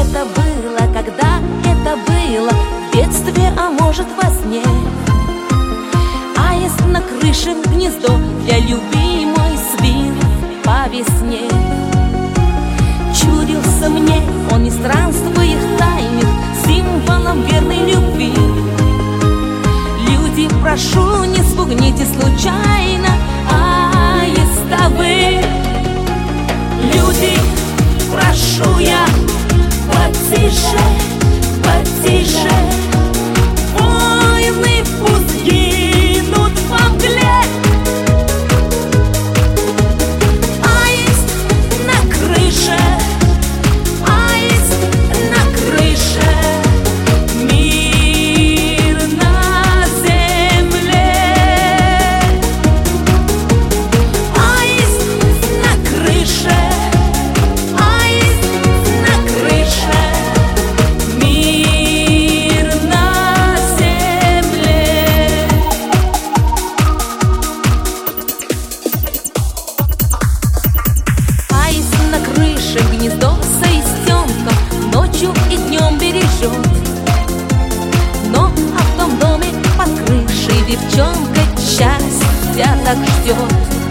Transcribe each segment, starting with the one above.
это было, когда это было, в детстве, а может во сне. Аист на крыше гнездо для любимой свил по весне. Чудился мне он из странствует тайных, символом верной любви. Люди, прошу, не спугните случайно аиста вы. Люди, прошу я, потише, потише. Воины пусть гинут во мгле. Аист на крыше, аист на крыше. Мир на земле. Аист на крыше, аист на крыше. Мир на земле. Аист на крыше гнездо с аистенком ночью и днем бережет. Но а в том доме под крышей девчонка счастья так ждет.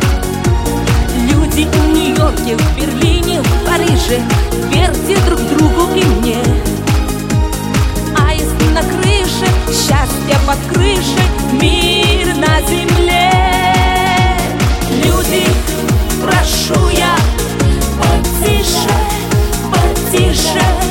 Люди в Нью-Йорке, в Берлине, в Париже, верьте друг другу и мне. Аист на крыше, счастье под крышей, мир на земле. Люди, прошу я, потише, потише.